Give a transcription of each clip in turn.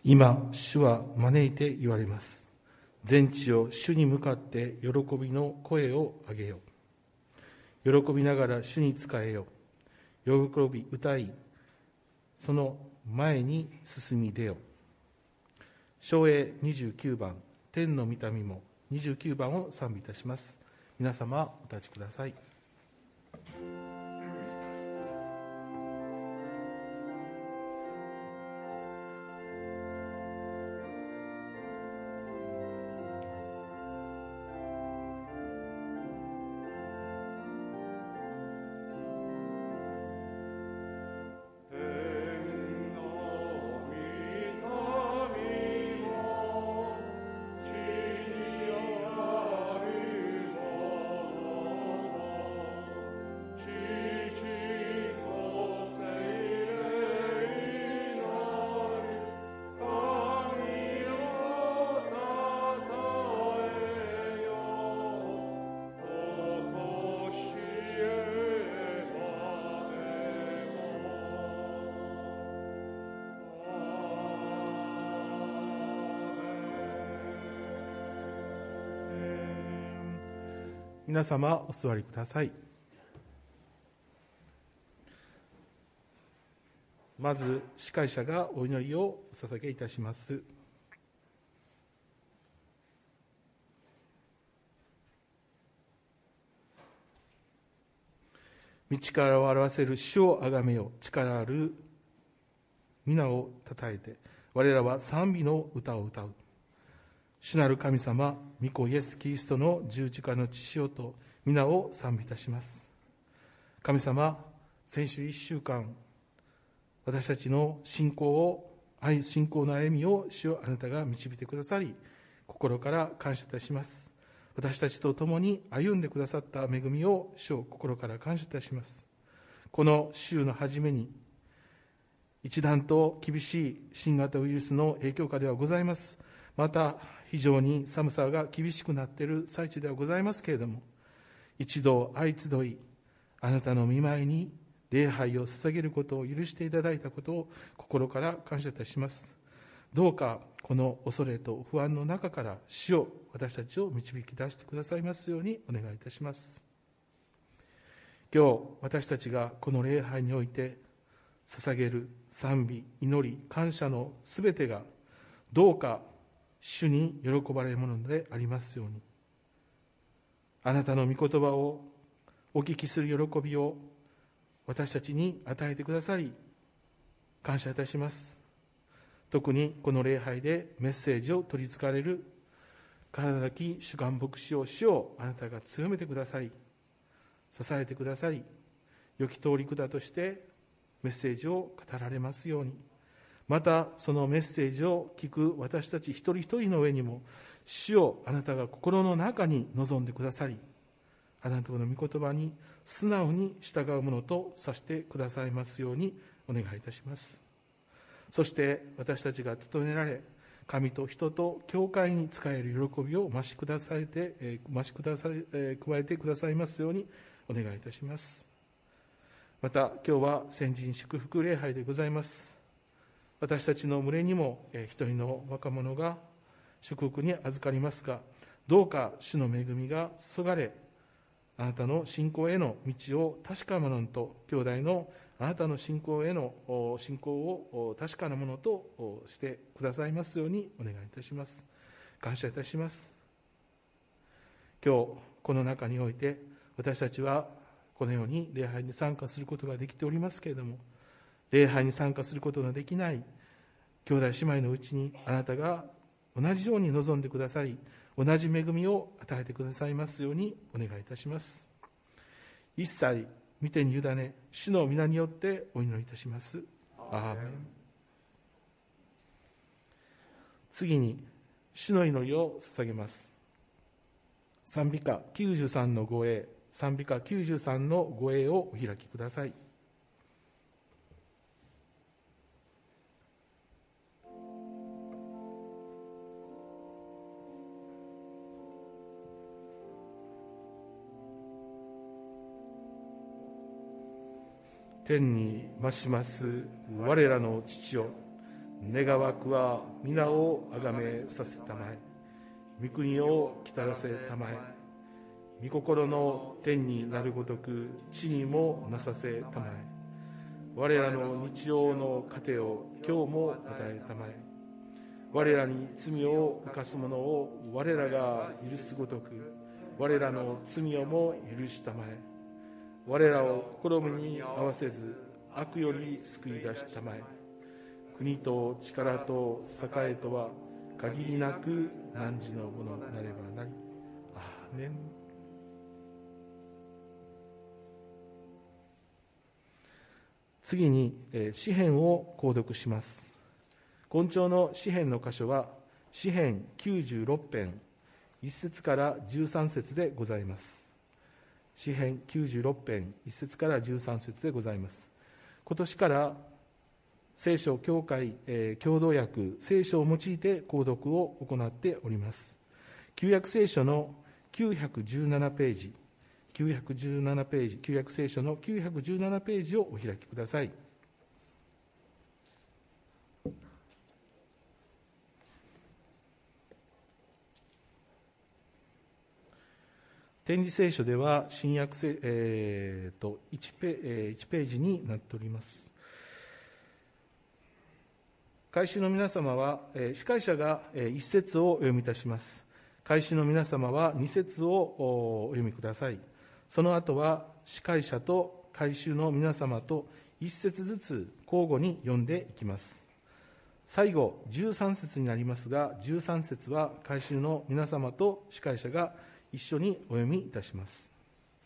今、主は招いて言われます。全地を主に向かって喜びの声を上げよう。喜びながら主に仕えよう。喜び歌い、その前に進み出よう。唱詠29番、天の御民も29番を賛美いたします。皆様お立ちください。皆様お座りください。まず司会者がお祈りをお捧げいたします。道からを表せる主をあがめよ、力ある皆をたたえて、我らは賛美の歌を歌う。主なる神様、御子イエス・キリストの十字架の父よと皆を賛美いたします。神様、先週1週間、私たちの信仰の歩みを主よあなたが導いてくださり、心から感謝いたします。私たちと共に歩んでくださった恵みを主よ心から感謝いたします。この週の初めに、一段と厳しい新型ウイルスの影響下ではございます。また非常に寒さが厳しくなっている最中ではございますけれども、一度相集いあなたの御前に礼拝を捧げることを許していただいたことを心から感謝いたします。どうかこの恐れと不安の中から主よ私たちを導き出してくださいますようにお願いいたします。今日私たちがこの礼拝において捧げる賛美、祈り、感謝のすべてがどうか主に喜ばれるものでありますように、あなたの御言葉をお聞きする喜びを私たちに与えてくださり感謝いたします。特にこの礼拝でメッセージを取りつかれる体だき主幹牧師を主をあなたが強めてくださり、支えてくださり、良き通り管としてメッセージを語られますように、またそのメッセージを聞く私たち一人一人の上にも主をあなたが心の中に望んでくださり、あなたの御言葉に素直に従うものとさせてくださいますようにお願いいたします。そして私たちが整えられ、神と人と教会に仕える喜びを加えてくださいますようにお願いいたします。また今日は先人祝福礼拝でございます。私たちの群れにも一人の若者が祝福に預かりますが、どうか主の恵みが注がれ、あなたの信仰への道を確かなものと、兄弟のあなたの信仰への信仰を確かなものとしてくださいますようにお願いいたします。感謝いたします。今日この中において私たちはこのように礼拝に参加することができておりますけれども、礼拝に参加することのできない兄弟姉妹のうちにあなたが同じように望んでくださり、同じ恵みを与えてくださいますようにお願いいたします。一切御手に委ね、主の皆によってお祈りいたします。アーメン。次に主の祈りを捧げます。賛美歌93の御詠、賛美歌93の御詠をお開きください。天に増します我らの父よ、 願わくは皆をあがめさせたまえ。御国を来たらせたまえ。御心の天になるごとく地にもなさせたまえ。我らの日曜の糧を今日も与えたまえ。我らに罪を犯す者を我らが許すごとく我らの罪をも許したまえ。我らを試みに合わせず悪より救い出したまえ。国と力と栄とは限りなく汝のものなればなり。アーメン。次に詩編を購読します。今朝の詩編の箇所は詩編96編1節から13節でございます。詩編96編1節から13節でございます。今年から聖書教会共同訳聖書を用いて購読を行っております。旧約聖書の917ページ旧約聖書の917ページをお開きください。展示聖書では新約1ページになっております。改宗の皆様は、司会者が1節をお読みいたします。改宗の皆様は2節をお読みください。その後は司会者と改宗の皆様と1節ずつ交互に読んでいきます。最後13節になりますが、13節は改宗の皆様と司会者が一緒にお読みいたします。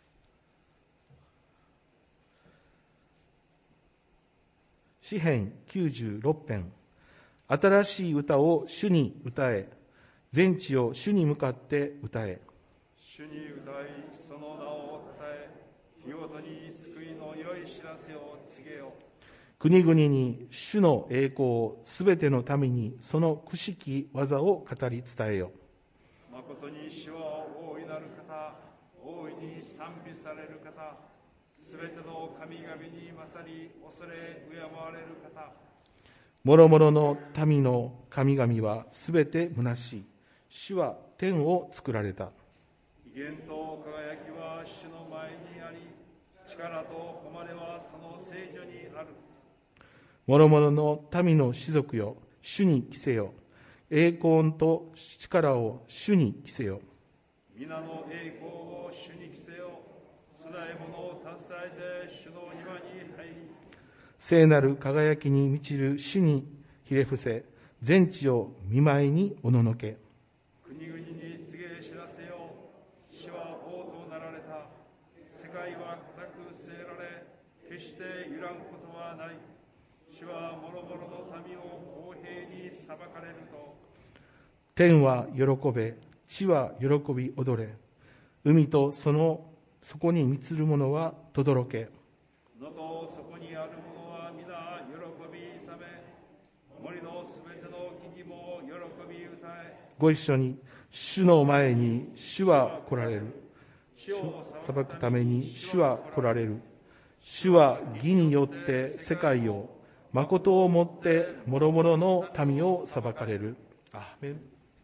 詩編96編。新しい歌を主に歌え、全地を主に向かって歌え。 主に歌い、その名をたたえ、日ごとに救いの良い知らせを告げよ。 国々に主の栄光を、すべての民にそのくしき技を語り伝えよ。 誠に主は大いなる方、大いに賛美される方、すべての神々に勝り恐れ敬われる方。 もろもろの民の神々はすべて虚しい。主は天を作られた。 威厳と輝きは主の前にあり、力と誉れはその聖女にある。 もろもろの民の士族よ、主に着せよ。栄光と力を主に着せよ。 皆の栄光を主に着せよ。素大物を携えて主の庭に入り、 聖なる輝きに満ちる主にひれ伏せ、全地を見舞いにおののけ。 国々に告げ知らせよ。主は王となられた。世界は固く据えられ、決して揺らぐことはない。主はもろもろの民を公平に裁かれると。 天は喜べ、地は喜び踊れ。海とそこに満つるものは轟け。 野とそこにあるものは皆喜び勇め。森のすべての木々も喜び歌え。 ご一緒に。主の前に主は来られる。 主を裁くために主は来られる。主は義によって世界を、誠をもってもろもろの民を裁かれる。アーメン。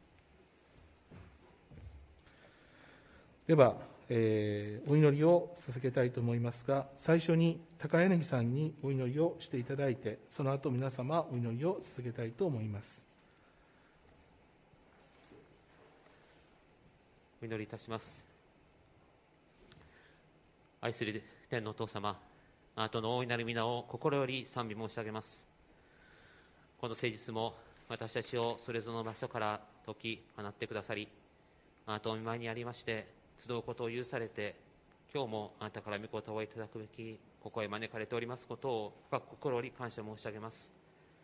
では、お祈りを捧げたいと思いますが、最初に高柳さんにお祈りをしていただいて、その後皆様お祈りを捧げたいと思います。 お祈りいたします。愛する天のお父様、あなたの大いなる皆を心より賛美申し上げます。この誠実も私たちをそれぞれの場所から解き放ってくださり、あなたの御前にありまして集うことを許されて、今日もあなたから御言葉をいただくべきここへ招かれておりますことを深く心より感謝申し上げます。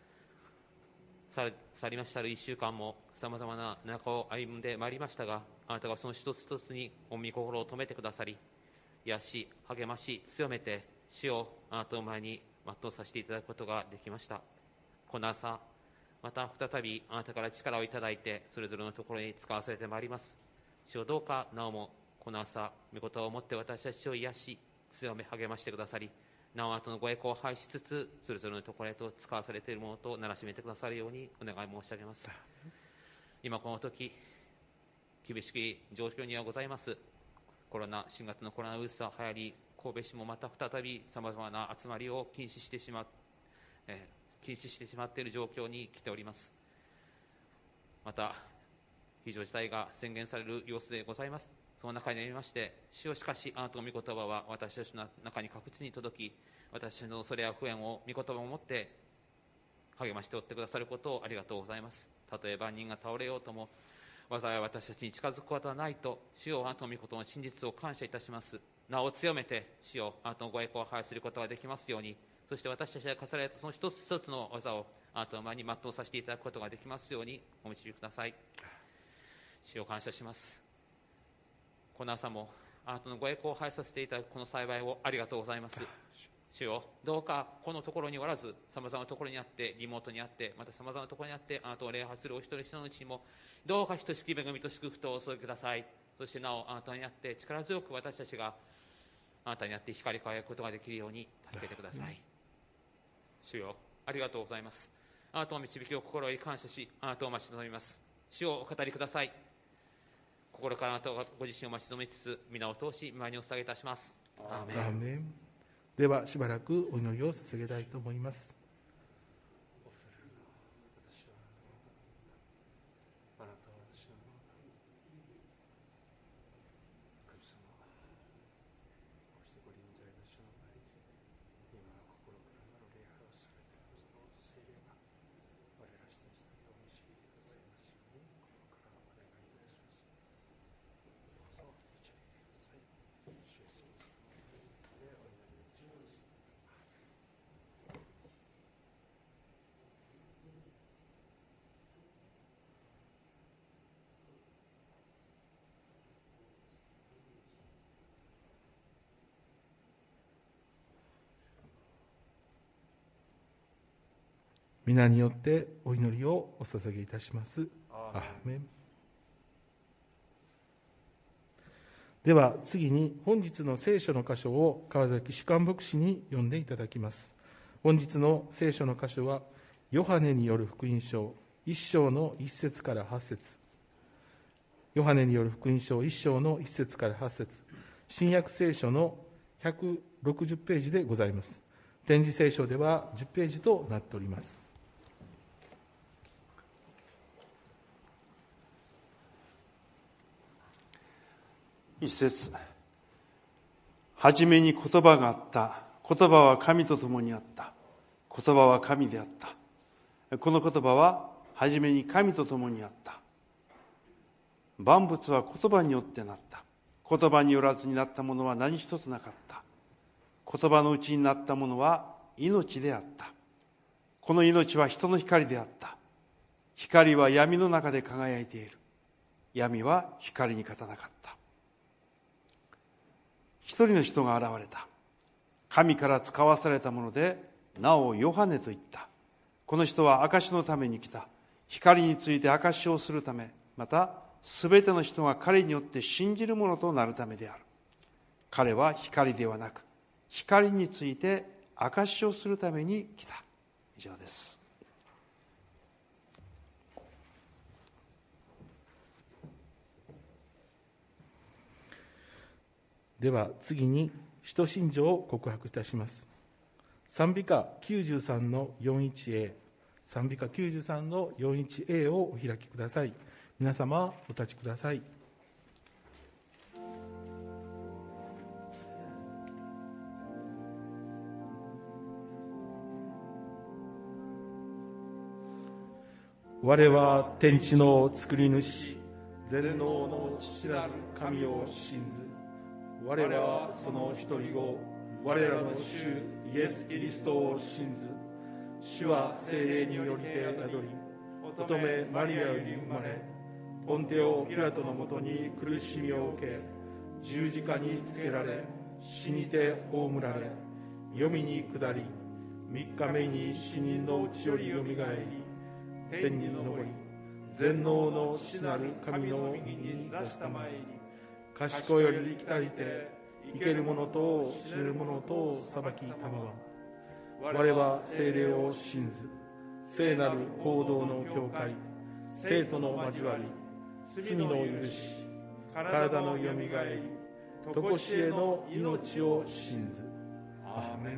去りましたる1週間もさまざまな中を歩んでまいりましたが、あなたがその一つ一つに御心を止めてくださり、癒し励まし強めて主をあなたの前に全うさせていただくことができました。この朝また再びあなたから力をいただいてそれぞれのところに使わされてまいります。主をどうかなおもこの朝御言葉をもって私たちを癒し強め励ましてくださり、 なお後のご栄光を拝しつつ、それぞれのところへと使わされているものとならしめてくださるようにお願い申し上げます。今この時、厳しい状況にはございます。新型のコロナウイルスが流行り、神戸市もまた再びさまざまな集まりを禁止してしまっている状況に来ております。また非常事態が宣言される様子でございます。その中にありまして、主よ、しかしあなたの御言葉は私たちの中に確実に届き、私たちの恐れや不安を御言葉を持って励ましておってくださることをありがとうございます。たとえ万人が倒れようとも、災い私たちに近づくことはないと、主よ、あなたの御事の真実を感謝いたします。なお強めて、主よ、あなたのご栄光を拝することができますように、そして私たちが課されたその一つ一つの技をあなたの前に全うさせていただくことができますようにお導きください。主を感謝します。この朝もあなたのご栄光を拝させていただくこの幸いをありがとうございます。主よ、どうかこのところにおらず、さまざまなところにあって、リモートにあって、またさまざまなところにあって、あなたを礼拝するお一人一人のうちにも、どうかひとしき恵みと祝福をお注ぎください。そしてなおあなたにあって力強く私たちがあなたにあって光り輝くことができるように助けてください。主よ、ありがとうございます。あなたの導きを心より感謝し、あなたを待ち望みます。主をお語りください。心からあなたがご自身を待ち望みつつ、皆を通し御前にお捧げいたします。アーメン。 ではしばらくお祈りを捧げたいと思います。皆によってお祈りをお捧げいたします。アーメン。では次に本日の聖書の箇所を川崎主幹牧師に読んでいただきます。本日の聖書の箇所はヨハネによる福音書1章の1節から8節。ヨハネによる福音書1章の1節から8節。新約聖書の160ページでございます。展示聖書では10ページとなっております。 一節、はじめに言葉があった。言葉は神と共にあった。言葉は神であった。この言葉ははじめに神と共にあった。万物は言葉によってなった。言葉によらずになったものは何一つなかった。言葉のうちになったものは命であった。この命は人の光であった。光は闇の中で輝いている。闇は光に勝たなかった。一人の人が現れた。神から使わされたもので、名をヨハネと言った。この人は証しのために来た。光について証しをするため、またすべての人が彼によって信じるものとなるためである。彼は光ではなく、光について証しをするために来た。以上です。 では次に使徒信条を告白いたします。賛美歌93の 41A、 賛美歌93の 41A をお開きください。皆様お立ちください。我は天地の作り主、全能の父なる神を信ず。我らはその一人子、我らの主イエス・キリストを信ず。主は聖霊によりて宿り、乙女マリアより生まれ、ポンテオ・ピラトのもとに苦しみを受け、十字架につけられ、死にて葬られ、黄泉に下り、3日目に死人のうちよりよみがえり、天に昇り、全能の父なる神の右に座したまえに、賢より来たりて、 生ける者と死ぬ者と裁きたまわん。我は聖霊を信ず。聖なる行動の教会、生徒の交わり、罪の許し、体のよみがえり、とこしえの命を信ず。アーメン。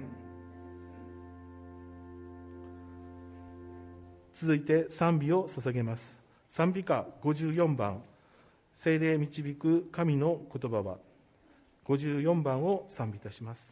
続いて賛美を捧げます。賛美歌54番、聖霊導く神の言葉は。54番を賛美いたします。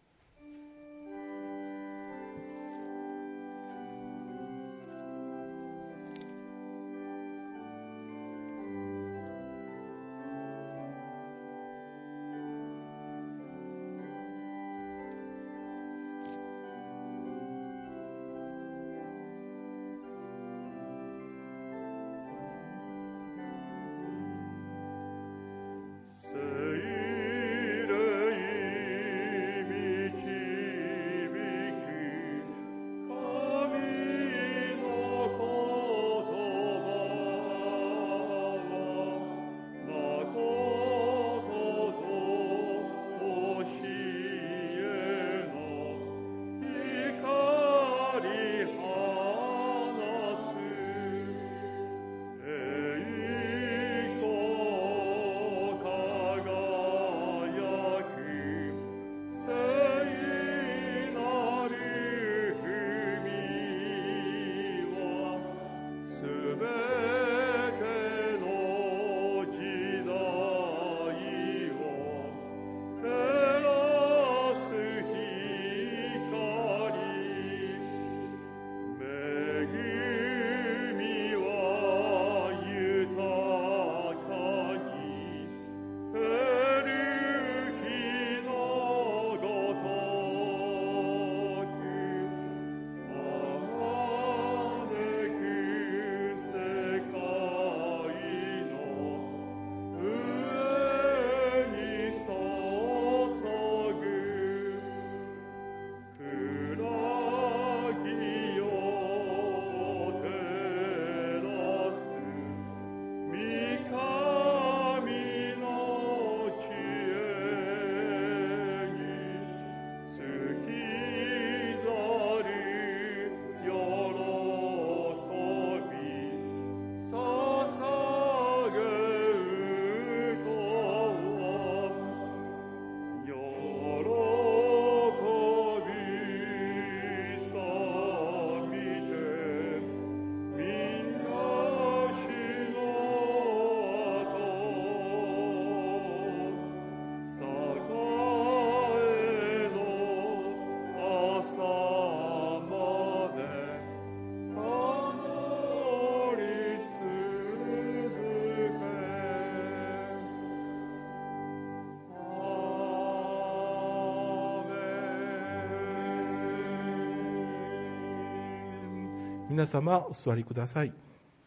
皆様お座りください。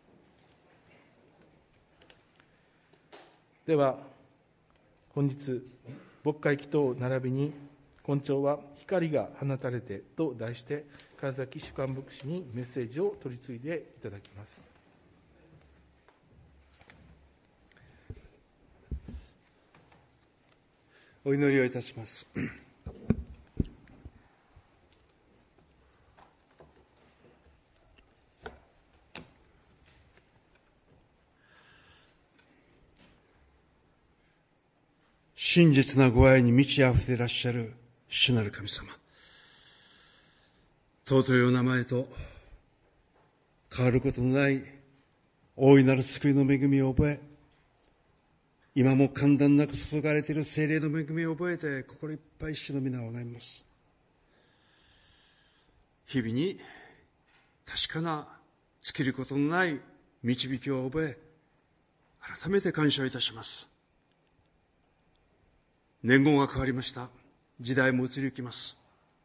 では本日牧会祈祷並びに今朝は光が放たれてと題して川崎主幹牧師にメッセージを取り継いでいただきます。 お祈りをいたします。真実なご愛に満ち溢れていらっしゃる主なる神様、尊いお名前と変わることのない大いなる救いの恵みを覚え、今も間断なく注がれている聖霊の恵みを覚えて心いっぱい主の皆を拝みます。日々に確かな尽きることのない導きを覚え、改めて感謝をいたします。年号が変わりました。時代も移りゆきます。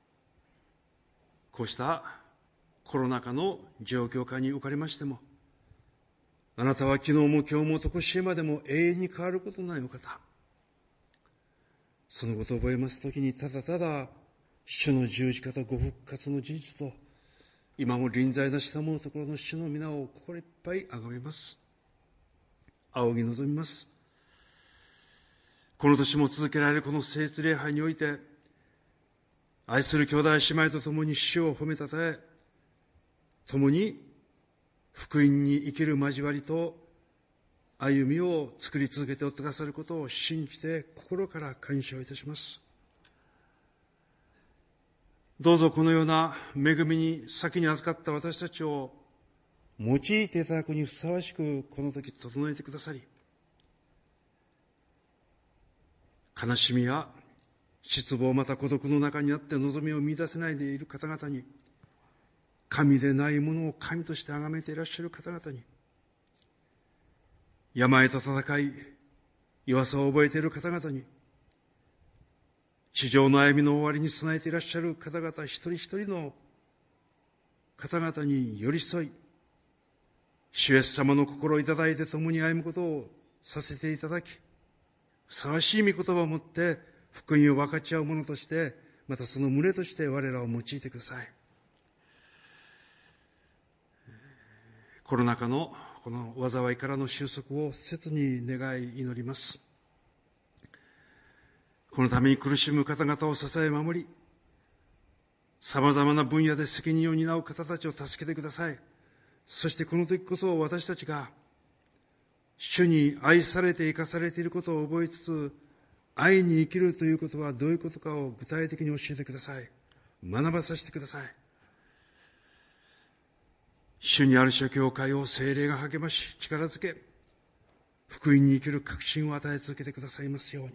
こうしたコロナ禍の状況下におかれましても、あなたは昨日も今日も常しえまでも永遠に変わることのないお方。そのことを覚えますときに、ただただ主の十字架とご復活の事実と、今も臨在なし賜るところの主の皆を心いっぱい崇めます。仰ぎ望みます。 この年も続けられるこの聖日礼拝において、愛する兄弟姉妹と共に主を褒めたたえ、共に福音に生きる交わりと歩みを作り続けておってくださることを信じて心から感謝をいたします。どうぞこのような恵みに先に預かった私たちを用いていただくにふさわしくこの時整えてくださり、悲しみや失望また孤独の中にあって望みを見出せないでいる方々に、神でないものを神として崇めていらっしゃる方々に、病と戦い弱さを覚えている方々に、地上の歩みの終わりに備えていらっしゃる方々一人一人の方々に寄り添い、主イエス様の心をいただいて共に歩むことをさせていただき、ふさわしい御言葉を持って福音を分かち合う者として、またその群れとして我らを用いてください。コロナ禍のこの災いからの収束を切に願い祈ります。このために苦しむ方々を支え守り、様々な分野で責任を担う方たちを助けてください。そしてこの時こそ私たちが主に愛されて生かされていることを覚えつつ、愛に生きるということはどういうことかを具体的に教えてください。学ばさせてください。主にある諸教会を聖霊が励まし力づけ、福音に生きる確信を与え続けてくださいますように。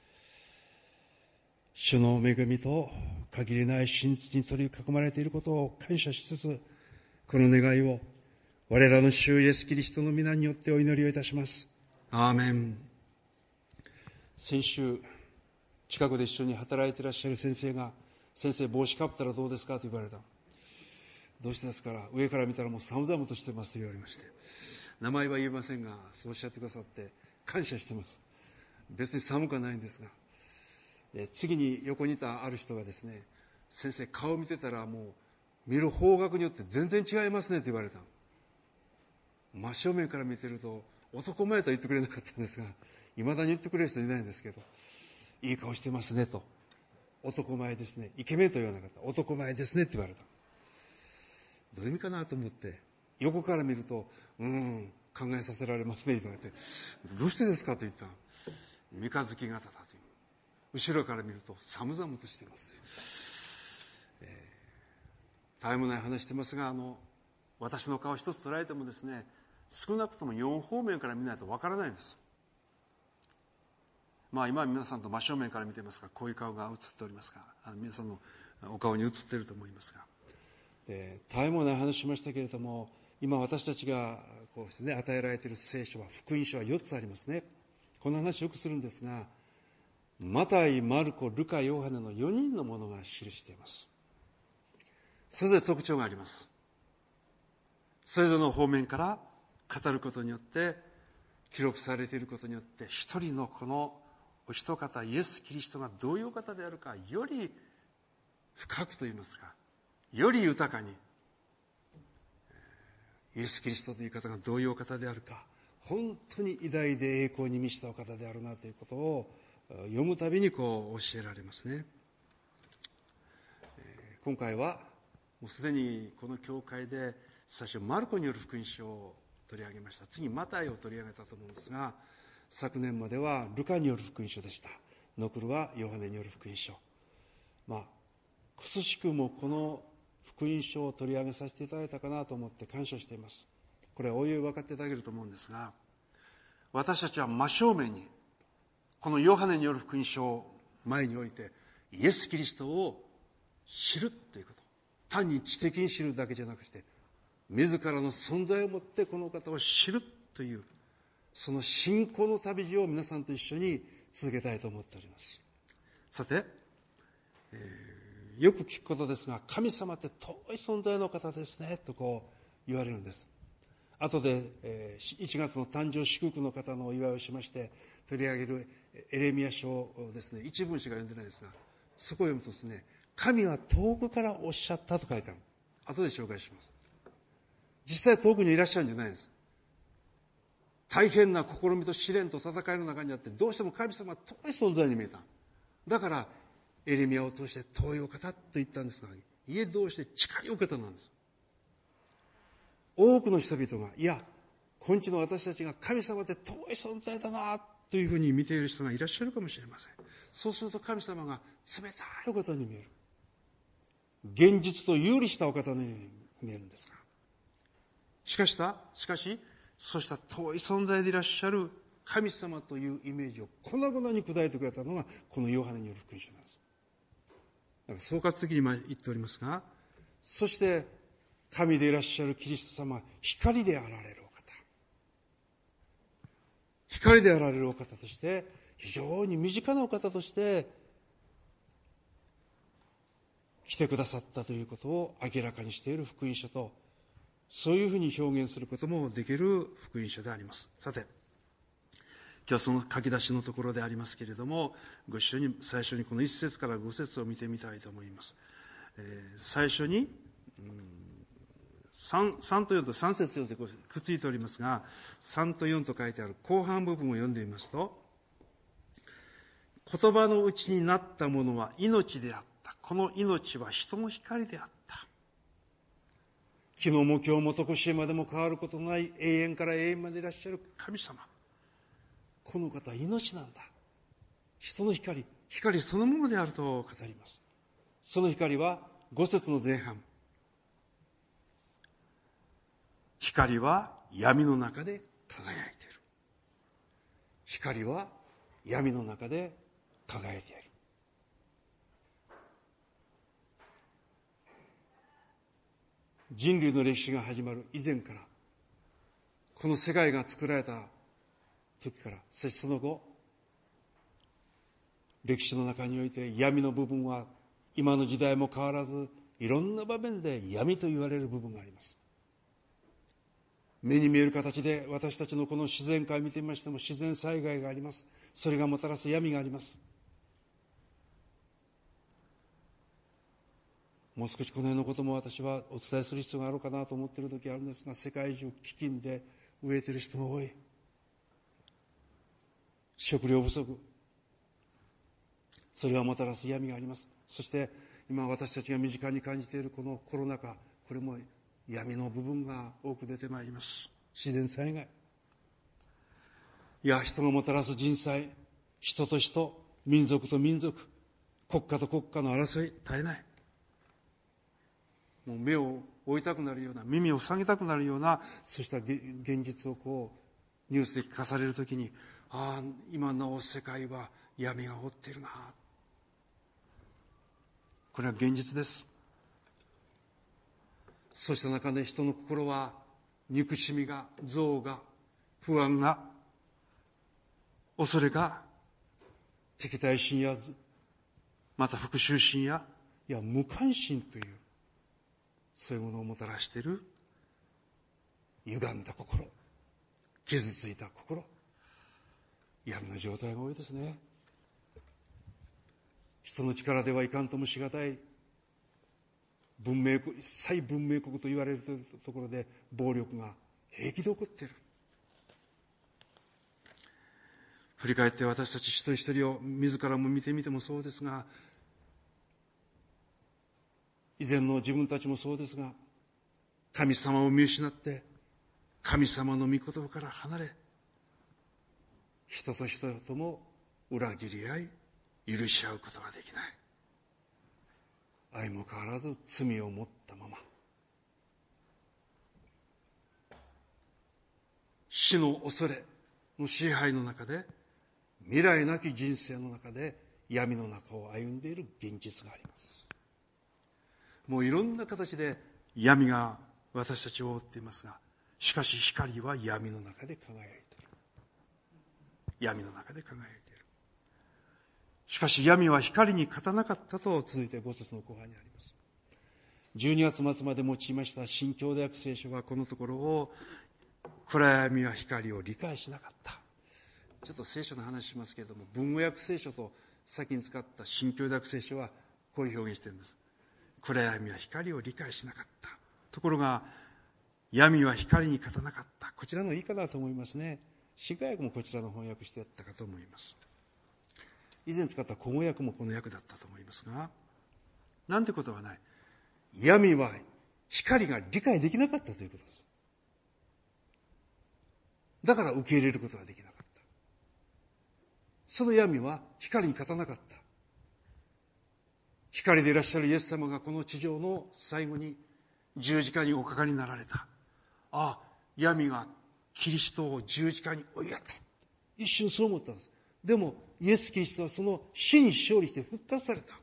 主の恵みと限りない真実に取り囲まれていることを感謝しつつ、この願いを我らの主イエスキリストの皆によってお祈りをいたします。アーメン。先週近くで一緒に働いていらっしゃる先生が、先生帽子かぶったらどうですかと言われた。どうしてですから、上から見たらもう寒々としてますと言われまして、名前は言えませんがそうおっしゃってくださって感謝してます。別に寒くはないんですが、次に横にいたある人がですね、先生顔見てたらもう見る方角によって全然違いますねと言われた。真正面から見てると男前とは言ってくれなかったんですが、いまだに言ってくれる人いないんですけど、いい顔してますねと。男前ですね、イケメンと言わなかった、男前ですねって言われた。どういう意味かなと思って横から見ると、考えさせられますね言われて、どうしてですかと言ったら、三日月型だという。後ろから見ると寒々としていますね。たわいもない話してますが、私の顔一つ捉えてもですね、少なくとも4方面から見ないとわからないんです。今は皆さんと真正面から見ていますが、こういう顔が映っておりますが、皆さんのお顔に映っていると思いますが、たわいもない話しましたけれども、今私たちがこうしてね、与えられている聖書は、福音書は4つありますね。この話よくするんですが、マタイ、マルコ、ルカ、ヨハネの4人のものが記しています。それぞれ特徴があります。それぞれの方面から語ることによって、記録されていることによって、一人のこのお一方イエス・キリストがどういうお方であるか、より深くといいますか、より豊かにイエス・キリストという方がどういうお方であるか、本当に偉大で栄光に満ちたお方であるなということを読むたびにこう教えられますね。今回はもうすでにこの教会で最初マルコによる福音書を取り上げました。次マタイを取り上げたと思うんですが、昨年まではルカによる福音書でした。残るはヨハネによる福音書。くすしくもこの福音書を取り上げさせていただいたかなと思って感謝しています。これはおいおい分かっていただけると思うんですが、私たちは真正面にこのヨハネによる福音書を前に置いて、イエス・キリストを知るということ、単に知的に知るだけじゃなくて、自らの存在をもってこの方を知るという、その信仰の旅路を皆さんと一緒に続けたいと思っております。さて、よく聞くことですが、神様って遠い存在の方ですねとこう言われるんです。後で1月の誕生祝福の方のお祝いをしまして取り上げるエレミヤ書をですね、一文しか読んでないですが、そこを読むとですね、神は遠くからおっしゃったと書いてある。後で紹介します。実際遠くにいらっしゃるんじゃないです。 大変な試みと試練と戦いの中にあって、どうしても神様は遠い存在に見えた。だからエレミヤを通して遠いお方と言ったんですが、家通して近いお方なんです。多くの人々が、いや、今日の私たちが神様って遠い存在だなというふうに見ている人がいらっしゃるかもしれません。そうすると神様が冷たいお方に見える。現実と有利したお方に見えるんですが、しかしそうした遠い存在でいらっしゃる神様というイメージを粉々に砕いてくれたのがこのヨハネによる福音書なんです。だから総括的に今言っておりますが、そして神でいらっしゃるキリスト様は光であられるお方、光であられるお方として、非常に身近なお方として来てくださったということを明らかにしている福音書と、そういうふうに表現することもできる福音書であります。さて、今日その書き出しのところでありますけれども、ご一緒に最初にこの1節から5節を見てみたいと思います。最初に3と4と3節4でくっついておりますが、3と4と書いてある後半部分を読んでみますと、言葉のうちになったものは命であった。この命は人の光であった。昨日も今日も常しえまでも変わることのない永遠から永遠までいらっしゃる神様。この方は命なんだ。人の光、光そのものであると語ります。その光は5節の前半。光は闇の中で輝いている。光は闇の中で輝いている。人類の歴史が始まる以前から、この世界が作られた時から、そしてその後、歴史の中において闇の部分は今の時代も変わらず、いろんな場面で闇と言われる部分があります。目に見える形で私たちのこの自然界を見てみましても、自然災害があります。それがもたらす闇があります。もう少しこの辺のことも私はお伝えする必要があるかなと思っている時あるんですが、世界中飢饉で飢えている人が多い。食料不足、それがもたらす闇があります。そして今私たちが身近に感じているこのコロナ禍、これも闇の部分が多く出てまいります。自然災害、いや人がもたらす人災、人と人、民族と民族、国家と国家の争い絶えない。もう目を覆いたくなるような、耳を塞ぎたくなるような、そうした現実をニュースで聞かされるときに、ああ今なお世界は闇が覆っているな。これは現実です。そうした中で人の心は憎しみが、憎悪が、不安が、恐れが、敵対心やまた復讐心や無関心という、そういうものをもたらしている歪んだ心、傷ついた心、闇の状態が多いですね。人の力ではいかんともしがたい再文明国と言われるところで暴力が平気で起こっている。振り返って私たち一人一人を自らも見てみてもそうですが、以前の自分たちもそうですが、神様を見失って神様の御言葉から離れ、人と人とも裏切り合い許し合うことができない。相も変わらず罪を持ったまま、死の恐れの支配の中で、未来なき人生の中で闇の中を歩んでいる現実があります。もういろんな形で闇が私たちを覆っていますが、しかし光は闇の中で輝いている。闇の中で輝いている。しかし闇は光に勝たなかったと続いて5節の後半にあります。12月末まで用いました新共同訳聖書はこのところを、暗闇は光を理解しなかった。ちょっと聖書の話しますけれども、文語訳聖書と先に使った新共同訳聖書はこういう表現しているんです。暗闇は光を理解しなかった。ところが闇は光に勝たなかった。こちらのいいかなと思いますね。 新海訳もこちらの翻訳してやったかと思います。以前使った古語訳もこの訳だったと思いますが、なんてことはない。闇は光が理解できなかったということです。だから受け入れることができなかった。その闇は光に勝たなかった。光でいらっしゃるイエス様がこの地上の最後に十字架におかかりになられた。ああ、闇がキリストを十字架に追いやった。一瞬そう思ったんです。でもイエス・キリストはその死に勝利して復活された。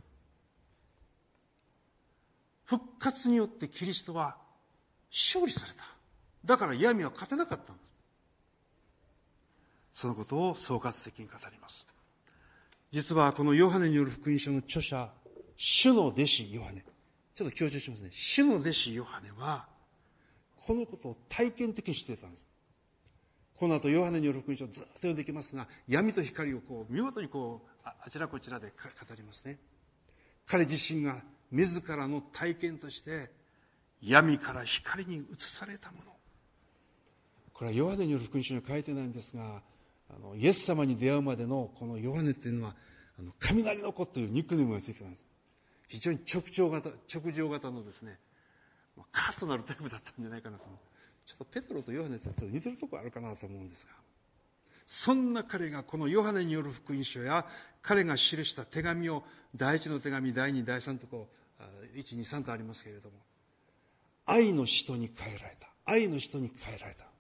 復活によってキリストは勝利された。だから闇は勝てなかったんです。そのことを総括的に語ります。実はこのヨハネによる福音書の著者、主の弟子ヨハネ、ちょっと強調しますね。主の弟子ヨハネはこのことを体験的にしていたんです。この後ヨハネによる福音書をずっと読んでいきますが、闇と光を見事にあちらこちらで語りますね。彼自身が自らの体験として闇から光に移されたもの、これはヨハネによる福音書には書いてないんですが、イエス様に出会うまでのこのヨハネっていうのは雷の子というニックネームがついてたんです。非常に直情型のですね、カーッとなるタイプだったんじゃないかなと思う。ちょっとペトロとヨハネってちょっと似てるところあるかなと思うんですが、そんな彼がこのヨハネによる福音書や彼が記した手紙を、第一の手紙、第二、第三と1、2、3とありますけれども、愛の使徒に変えられた。愛の使徒に変えられた。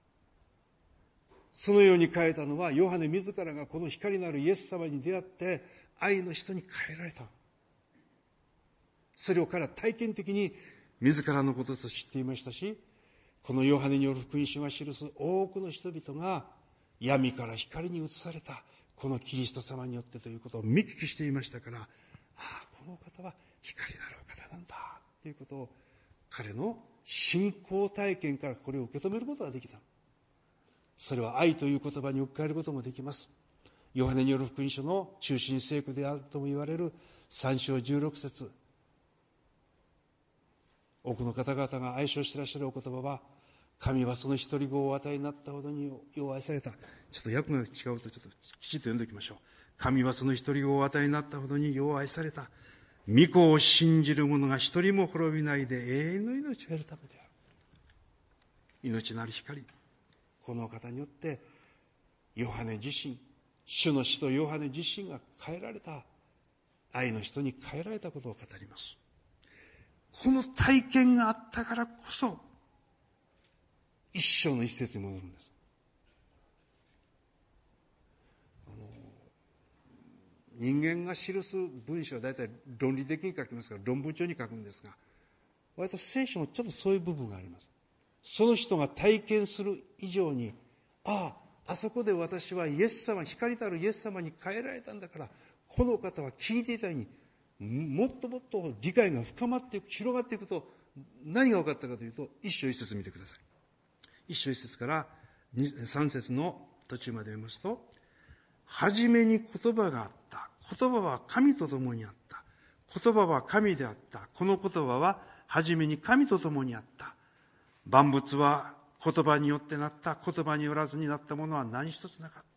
そのように変えたのはヨハネ自らがこの光なるイエス様に出会って愛の人に変えられた。それを彼は体験的に自らのことと知っていましたし、このヨハネによる福音書が記す多くの人々が闇から光に移されたこのキリスト様によってということを見聞きしていましたから、ああ、この方は光なるお方なんだということを彼の信仰体験からこれを受け止めることができた。それは愛という言葉に置き換えることもできます。ヨハネによる福音書の中心聖句であるとも言われる3章16節、多くの方々が愛称していらっしゃるお言葉は、神はその一人子をお与えになったほどによう愛された。ちょっと訳が違うとちょっときちっと読んでおきましょう。神はその一人子をお与えになったほどによう愛された。御子を信じる者が一人も滅びないで永遠の命を得るためである。命なる光、この方によってヨハネ自身、主の使徒ヨハネ自身が変えられた、愛の人に変えられたことを語ります。この体験があったからこそ一章の一節に戻るんです。人間が記す文章は大体論理的に書きますから論文帳に書くんですが、割と聖書もちょっとそういう部分があります。その人が体験する以上に、あそこで私はイエス様、光たるイエス様に変えられたんだから、この方は聞いていたようにもっともっと理解が深まっていく、広がっていくと、何が分かったかというと、一章一節見てください。一章一節から3節の途中まで読みますと、はじめに言葉があった。言葉は神と共にあった。言葉は神であった。この言葉ははじめに神と共にあった。万物は言葉によってなった。言葉によらずになったものは何一つなかった。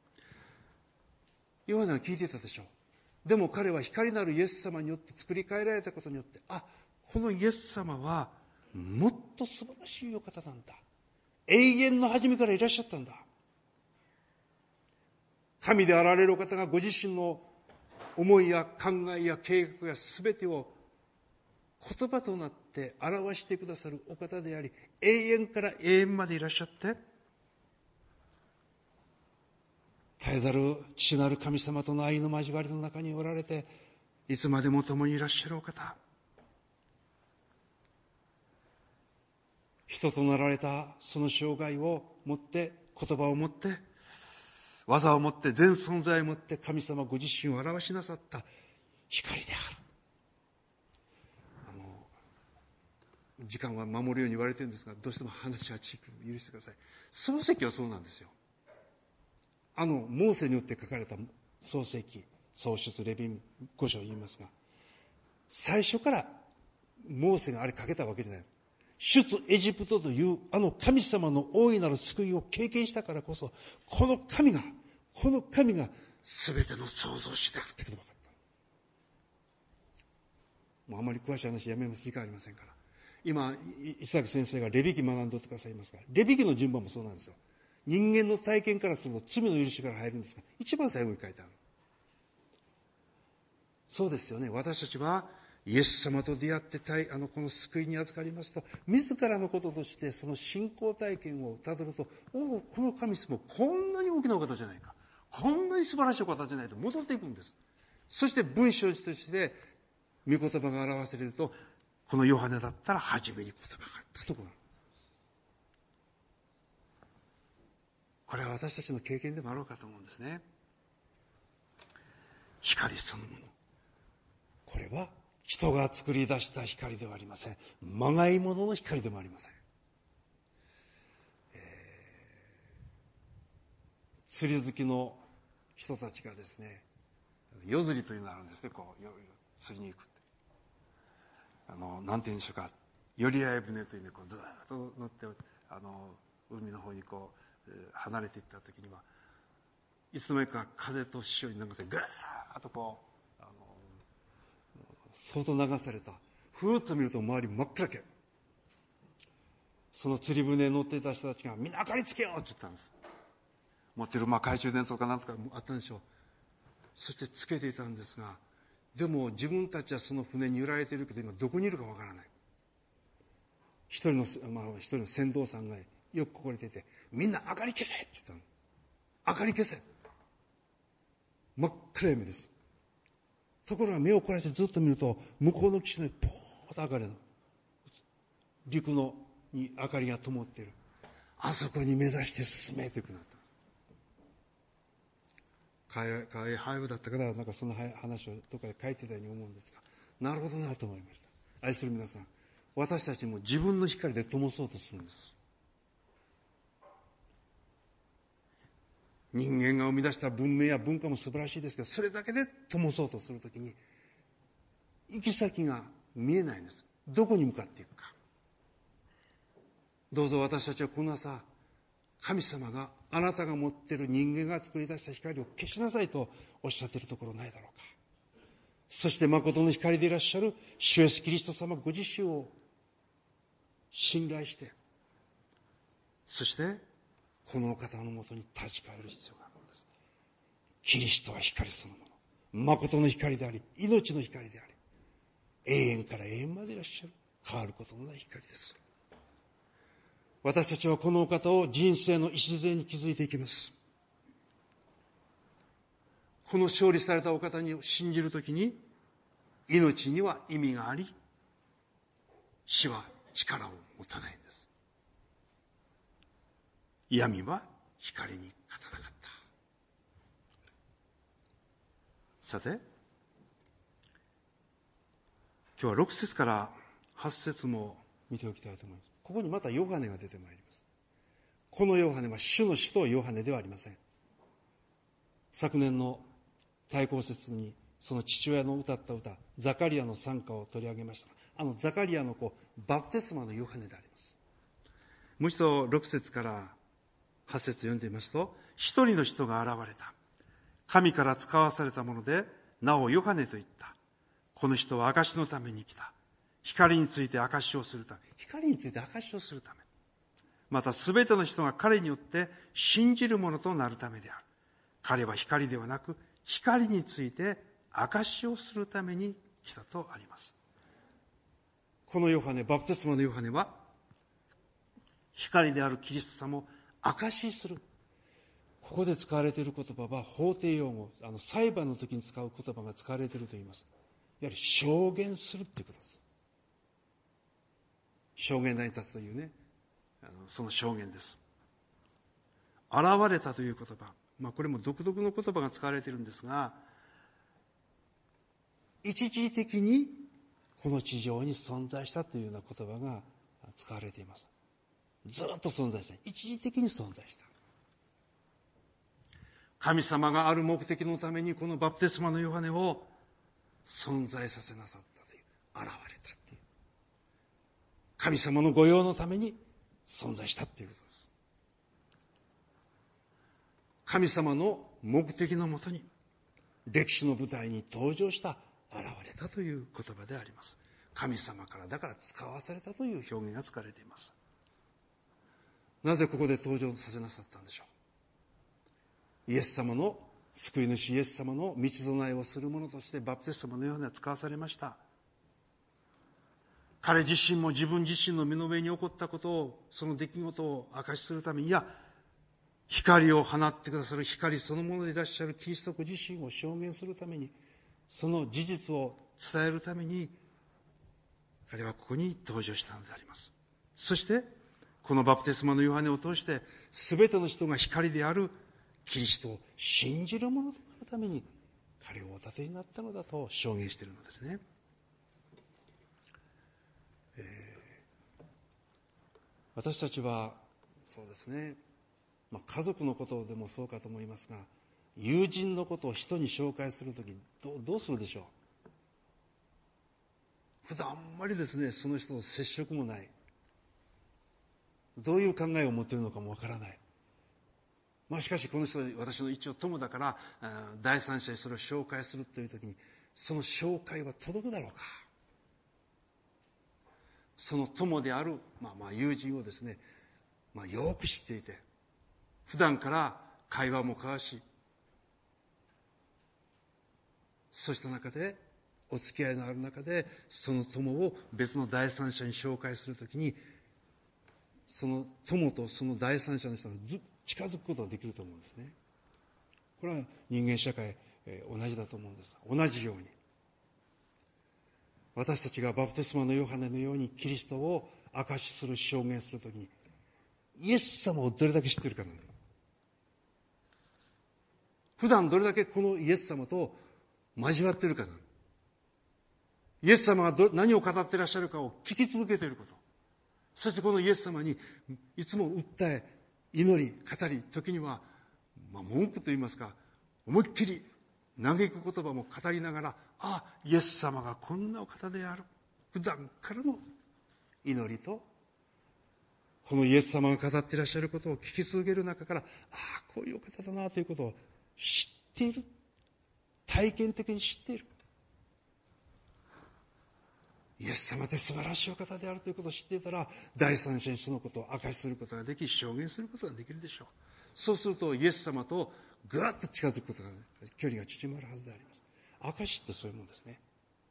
ヨハネは聞いていたでしょう。でも彼は光なるイエス様によって作り変えられたことによって、このイエス様はもっと素晴らしいお方なんだ。永遠の初めからいらっしゃったんだ。神であられるお方がご自身の思いや考えや計画や全てを言葉となって表してくださるお方であり、永遠から永遠までいらっしゃって、絶えざる父なる神様との愛の交わりの中におられて、いつまでも共にいらっしゃるお方、人となられたその生涯をもって、言葉をもって、技をもって、全存在をもって神様ご自身を表しなさった光である。時間は守るように言われてるんですが、どうしても話はちく許してください。創世記はそうなんですよ。モーセによって書かれた創世記、創出レビン5章言いますが、最初からモーセがあれ書けたわけじゃないです。 出エジプトというあの神様の大いなる救いを経験したからこそ、この神が全ての創造主であるということが分かった。もうあまり詳しい話やめます。時間ありませんから。今、伊崎先生がレビ記学んでおってくださいますが、レビ記の順番もそうなんですよ。人間の体験からすると罪の許しから入るんですが、一番最後に書いてある。そうですよね。私たちはイエス様と出会ってこの救いに預かりますと、自らのこととしてその信仰体験をたどると、この神様こんなに大きなお方じゃないか、こんなに素晴らしいお方じゃないと戻っていくんです。そして文章として御言葉が表されると、このヨハネだったら初めに言葉があったところ。これは私たちの経験でもあろうかと思うんですね。光そのもの、これは人が作り出した光ではありません。まがいものの光でもありません。釣り好きの人たちがですね、夜釣りというのがあるんですね。釣りに行くって、なんて言うんでしょうか、寄り合い船というね、ずっと乗って海の方に離れていった時には、いつの間にか風と潮に流され、ぐーっと相当流された。ふーっと見ると周り真っ暗け。その釣り船に乗っていた人たちが、みんな明かりつけようって言ったんです。持ってる懐中電灯かなんとかあったんでしょう。そしてつけていたんですが、でも自分たちはその船に揺られているけど、今どこにいるかわからない。一人の船頭さんがよくここに出て、みんな明かり消せって言ったの。明かり消せ。真っ暗闇です。ところが目を凝らしてずっと見ると、向こうの岸にポーッと明かりの陸のに明かりが灯っている。あそこに目指して進めていくなと。海配部だったから、なんかその話をどこかで書いてたように思うんですが、なるほどなと思いました。愛する皆さん、私たちも自分の光で灯そうとするんです。人間が生み出した文明や文化も素晴らしいですけど、それだけで灯そうとするときに、行き先が見えないんです。どこに向かっていくか。どうぞ私たちはこの朝、神様があなたが持っている人間が作り出した光を消しなさいとおっしゃっているところないだろうか。そして誠の光でいらっしゃる主イエスキリスト様ご自身を信頼して、そしてこのお方のもとに立ち返る必要があるのです。キリストは光そのもの、誠の光であり、命の光であり、永遠から永遠までいらっしゃる変わることのない光です。私たちはこのお方を人生の礎に築いていきます。この勝利されたお方に信じるときに、命には意味があり、死は力を持たないんです。闇は光に勝たなかった。さて、今日は6節から8節も見ておきたいと思います。ここにまたヨハネが出てまいります。このヨハネは主の使徒ヨハネではありません。昨年の対抗節にその父親の歌った歌、ザカリアの賛歌を取り上げましたが、ザカリアの子、バプテスマのヨハネであります。もう一度6節から8節読んでみますと、一人の人が現れた。神から使わされたもので、名をヨハネと言った。この人は証のために来た。光について証しをするため。光について証しをするため。またすべての人が彼によって信じるものとなるためである。彼は光ではなく、光について証しをするために来たとあります。このヨハネ、バプテスマのヨハネは、光であるキリスト様を証しする。ここで使われている言葉は法廷用語、裁判の時に使う言葉が使われていると言います。やはり証言するということです。証言台に立つというね、その証言です。現れたという言葉、これも独特の言葉が使われているんですが、一時的にこの地上に存在したというような言葉が使われています。ずっと存在した。一時的に存在した。神様がある目的のためにこのバプテスマのヨハネを存在させなさったという、現れたという。 神様の御用のために存在したということです。神様の目的のもとに歴史の舞台に登場した、現れたという言葉であります。神様からだから使わされたという表現が使われています。なぜここで登場させなさったんでしょう。イエス様の救い主イエス様の道備えをする者としてバプテスマのヨハネは使わされました。彼自身も自分自身の目の上に起こったことを、その出来事を証しするために、いや、光を放ってくださる光そのものでいらっしゃるキリストご自身を証言するために、その事実を伝えるために、彼はここに登場したのであります。そしてこのバプテスマのヨハネを通して、全ての人が光であるキリストを信じる者となるために彼をお立てになったのだと証言しているのですね。私たちはそうですね、家族のことでもそうかと思いますが、友人のことを人に紹介するときどうするでしょう。普段あんまりですね、その人と接触もない、どういう考えを持っているのかもわからない。しかしこの人は私の一応友だから第三者にそれを紹介するというときに、その紹介は届くだろうか。その友である、友人をですね、よく知っていて、普段から会話も交わし、そうした中でお付き合いのある中で、その友を別の第三者に紹介するときに、その友とその第三者の人が近づくことができると思うんですね。これは人間社会、同じだと思うんです。同じように私たちがバプテスマのヨハネのようにキリストを証しする、証言するときに、イエス様をどれだけ知っているかな。普段どれだけこのイエス様と交わっているかな。イエス様が何を語っていらっしゃるかを聞き続けていること、そしてこのイエス様にいつも訴え、祈り、語り、時には文句といいますか、思いっきり嘆く言葉も語りながら、イエス様がこんなお方である、普段からの祈りと、このイエス様が語っていらっしゃることを聞き続ける中から、こういうお方だなということを知っている、体験的に知っている。イエス様って素晴らしいお方であるということを知っていたら、第三者にそのことを明かしすることができ、証言することができるでしょう。そうするとイエス様とぐわっと近づくことが、距離が縮まるはずであります。証しってそういうものですね。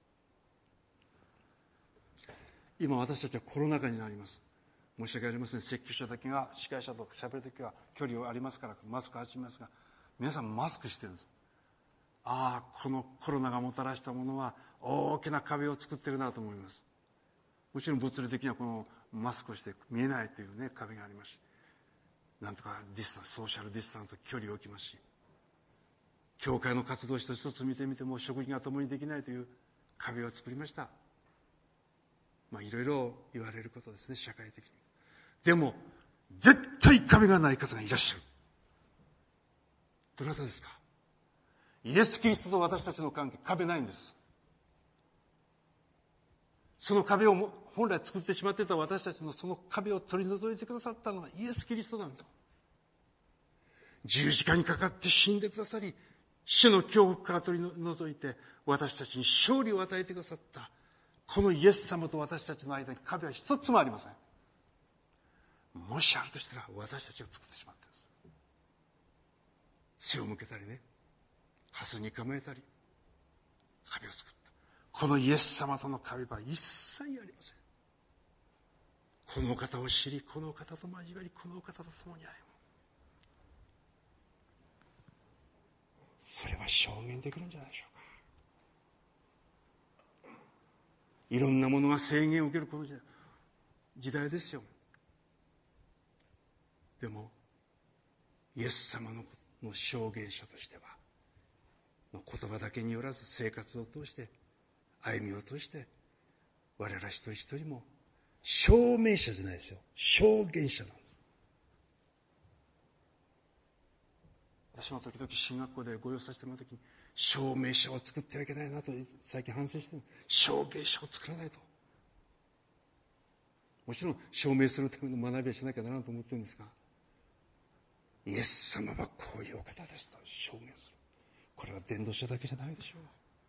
今私たちはコロナ禍になります。申し訳ありません。説教者だけが、司会者と喋るときは距離がありますからマスク始めますが、皆さんマスクしてるんです。このコロナがもたらしたものは大きな壁を作ってるなと思います。もちろん物理的にはこのマスクをして見えないというね、壁がありますし、なんとかソーシャルディスタンスと距離を置きますし、教会の活動一つ一つ見てみても食事が共にできないという壁を作りました。いろいろ言われることですね、社会的に。でも絶対壁がない方がいらっしゃる。どなたですか。イエス・キリストと私たちの関係、壁ないんです。その壁を本来作ってしまっていた私たちのその壁を取り除いてくださったのはイエス・キリストなんだ。十字架にかかって死んでくださり、死の恐怖から取り除いて私たちに勝利を与えてくださったこのイエス様と私たちの間に壁は一つもありません。もしあるとしたら私たちが作ってしまったんです。背を向けたりね、ハスに構えたり壁を作った。このイエス様との壁は一切ありません。この方を知り、この方と交わり、この方と共に歩む。それは証言できるんじゃないでしょうか。いろんなものが制限を受けるこの時代ですよ。でもイエス様の証言者としては、言葉だけによらず生活を通して歩みを通して我々一人一人も証明者じゃないですよ、証言者なんです。私も時々進学校でご用意させてもらうときに、証明者を作ってはいけないなと最近反省してる。証言者を作らないと。 もちろん証明するための学びはしなきゃならんと思ってるんですが、イエス様はこういうお方ですと証言する。これは伝道者だけじゃないでしょう。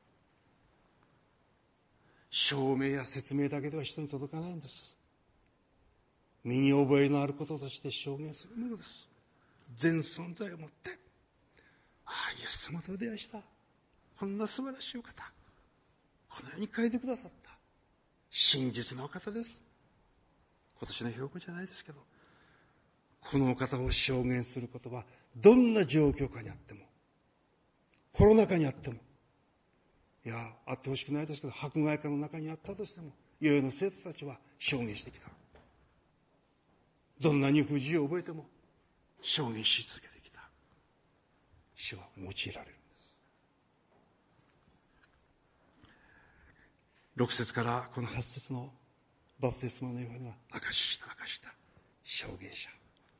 証明や説明だけでは人に届かないんです。身に覚えのあることとして証言するものです。全存在をもって、ああ、イエス様と出会いした、こんな素晴らしいお方、このように書いてくださった真実なお方です。今年の標語じゃないですけど、このお方を証言することは、どんな状況下にあっても、コロナ禍にあっても、いや、あってほしくないですけど、迫害下の中にあったとしても、いよいよの生徒たちは証言してきた。どんなに不自由を覚えても、証言し続けてきた。主は用いられるんです。6節からこの8節のバプテスマのヨハネは、証しした証言者。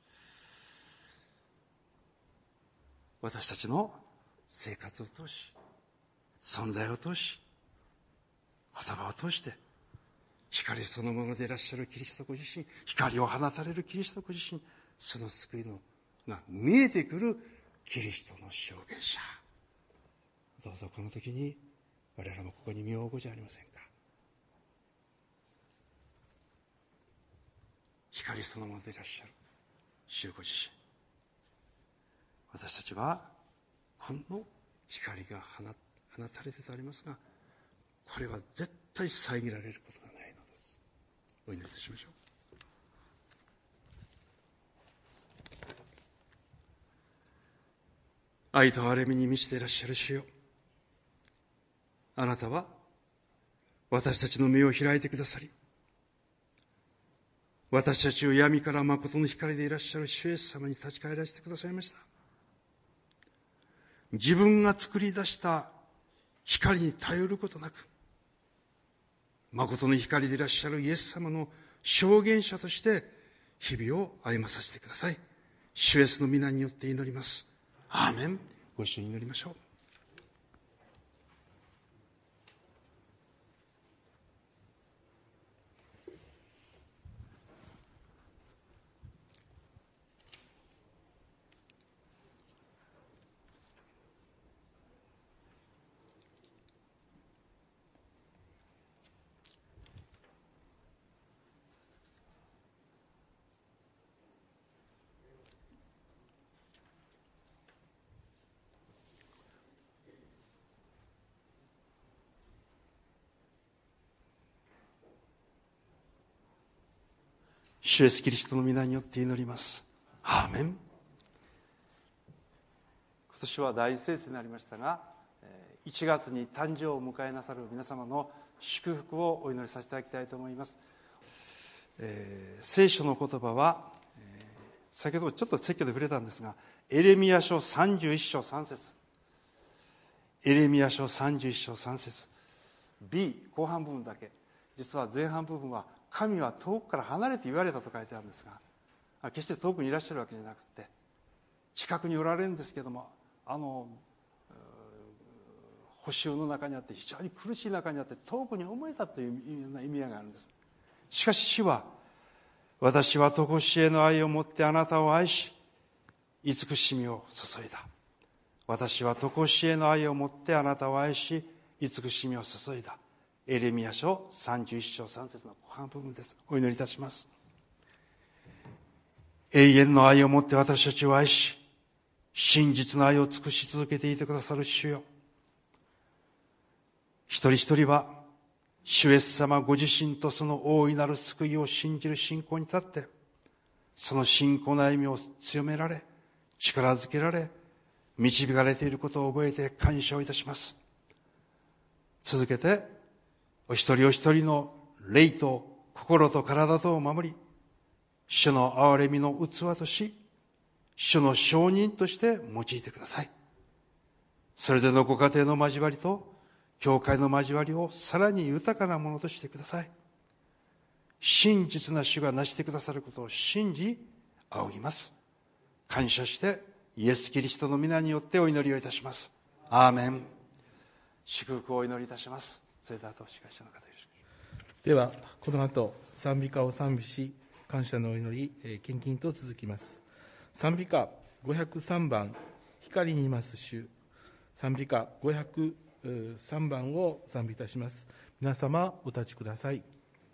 私たちの生活を通し、存在を通し、言葉を通して、光そのものでいらっしゃるキリストご自身、光を放たれるキリストご自身、その救いのが見えてくるキリストの証言者。どうぞこの時に我々もここに身を置こうじゃありませんか。光そのものでいらっしゃる主ご自身、私たちはこの光が放たれてとありますが、これは絶対遮られることがないのです。お祈りいたしましょう。愛と憐れみに満ちていらっしゃる主よ、あなたは私たちの目を開いてくださり、私たちを闇から誠の光でいらっしゃる主イエス様に立ち返らせてくださいました。自分が作り出した光に頼ることなく、誠の光でいらっしゃるイエス様の証言者として日々を歩まさせてください。主イエスの皆によって祈ります。アーメン。ご一緒に祈りましょう。主イエスキリストの皆によって祈ります。アーメン。今年は大聖節になりましたが、1月に誕生を迎えなさる皆様の祝福をお祈りさせていただきたいと思います。聖書の言葉は、先ほどちょっと説教で触れたんですが、エレミヤ書31章3節、エレミヤ書31章3節 B 後半部分だけ、実は前半部分は神は遠くから離れて言われたと書いてあるんですが、決して遠くにいらっしゃるわけじゃなくて近くにおられるんですけども、補修の中にあって非常に苦しい中にあって遠くに思えたというような意味合いがあるんです。しかし主は、私は常しえの愛をもってあなたを愛し慈しみを注いだ。私は常しえの愛をもってあなたを愛し慈しみを注いだ。エレミヤ書31章3節の後半部分です。お祈りいたします。永遠の愛をもって私たちを愛し、真実の愛を尽くし続けていてくださる主よ、一人一人は主イエス様ご自身とその大いなる救いを信じる信仰に立って、その信仰の歩みを強められ、力づけられ、導かれていることを覚えて感謝をいたします。続けてお一人お一人の霊と心と体とを守り、主の憐れみの器とし、主の証人として用いてください。それでのご家庭の交わりと教会の交わりをさらに豊かなものとしてください。真実な主がなしてくださることを信じ仰ぎます。感謝してイエス・キリストの皆によってお祈りをいたします。アーメン。祝福をお祈りいたします。それでは司会者の方よろしく。 ではこの後賛美歌を賛美し、感謝のお祈り、献金と続きます。賛美歌503番、光にいます主。賛美歌503番を賛美いたします。皆様お立ちください。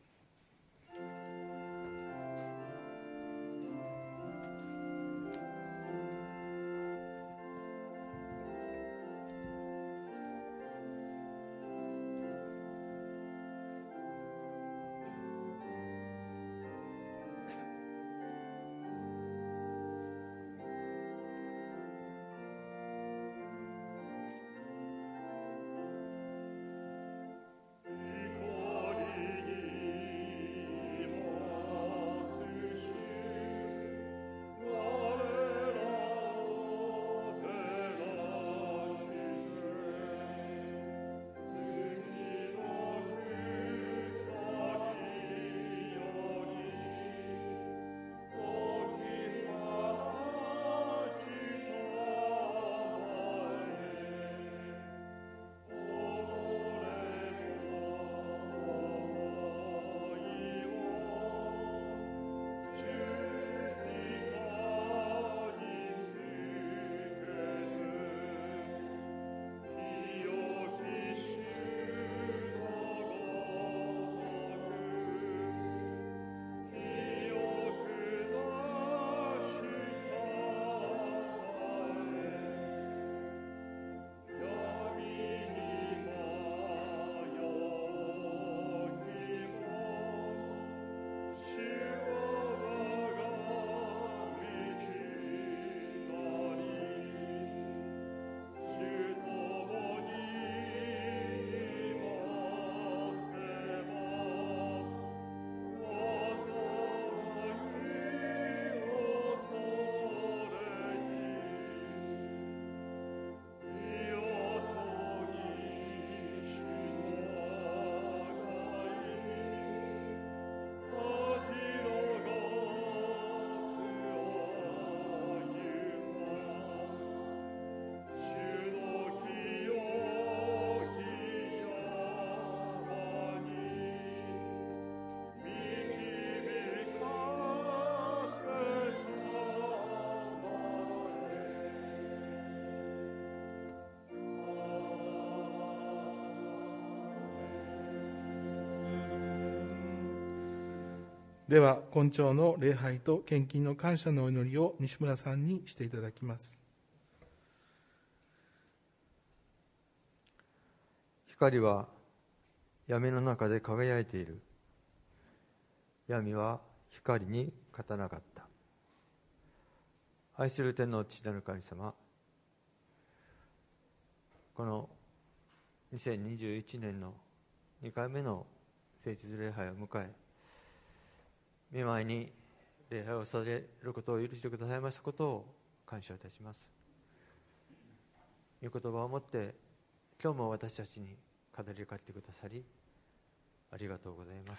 では、今朝の礼拝と献金の感謝のお祈りを西村さんにしていただきます。 光は闇の中で輝いている。闇は光に勝たなかった。愛する天の父なる神様、この2021年の2回目の聖日礼拝を迎え、御前に礼拝をされることを許してくださいましたことを感謝いたします。御言葉をもって今日も私たちに語りかけてくださりありがとうございます。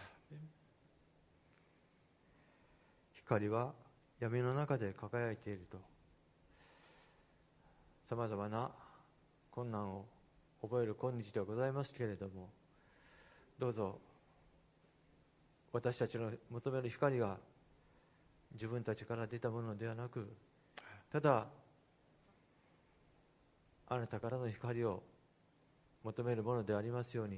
光は闇の中で輝いていると、さまざまな困難を覚える今日ではございますけれども、どうぞ私たちの求める光が自分たちから出たものではなく、ただあなたからの光を求めるものでありますように、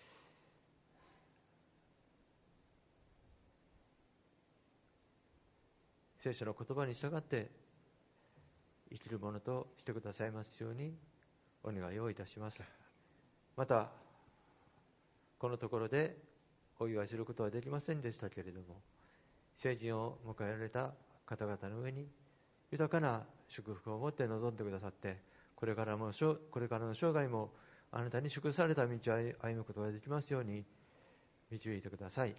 聖書の言葉に従って生きるものとしてくださいますようにお願いをいたします。またこのところでお祝いすることはできませんでしたけれども、成人を迎えられた方々の上に豊かな祝福を持って臨んでくださって、これからの生涯もあなたに祝された道を歩むことができますように導いてください。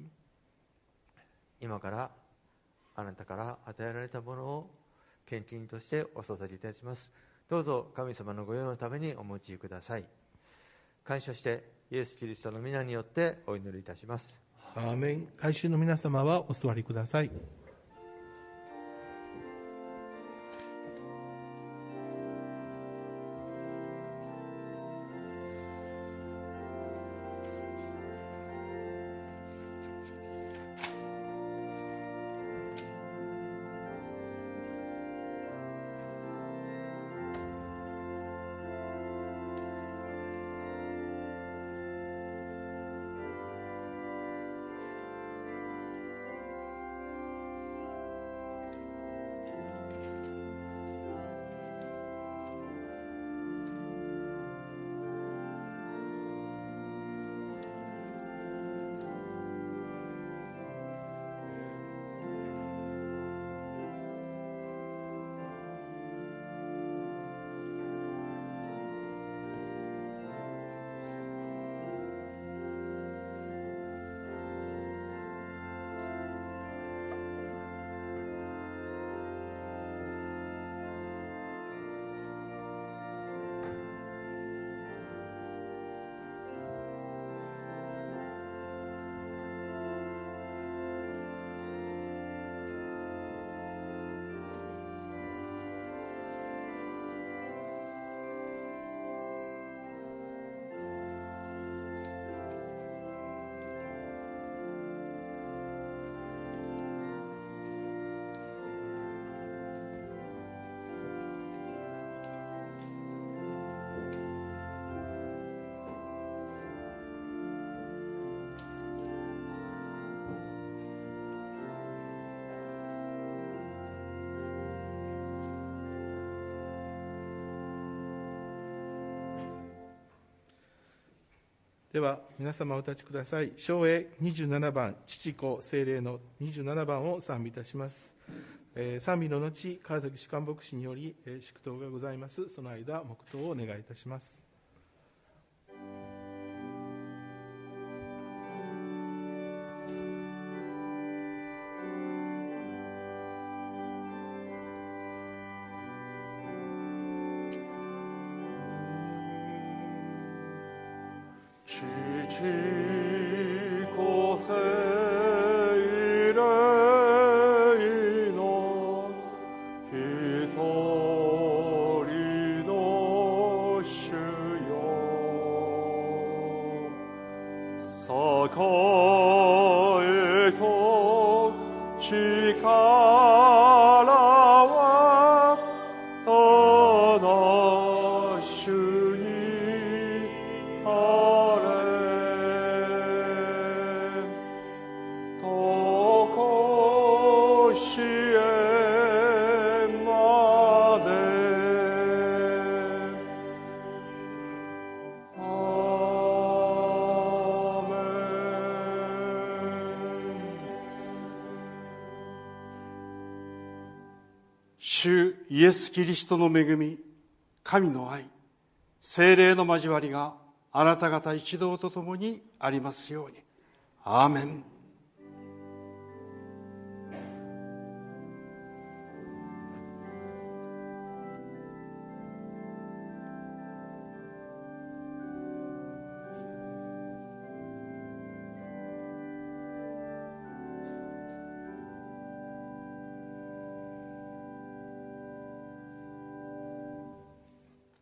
今からあなたから与えられたものを献金としてお捧げいたします。どうぞ神様の御用のためにお持ちください。感謝してイエス・キリストの皆によってお祈りいたします。 アーメン。改宗の皆様はお座りください。 では皆様お立ちください。唱詠27番、父子聖霊の27番を賛美いたします。賛美の後、川崎主幹牧師により祝祷がございます。その間黙祷をお願いいたします。 主イエス・キリストの恵み、神の愛、聖霊の交わりがあなた方一同と共にありますように。アーメン。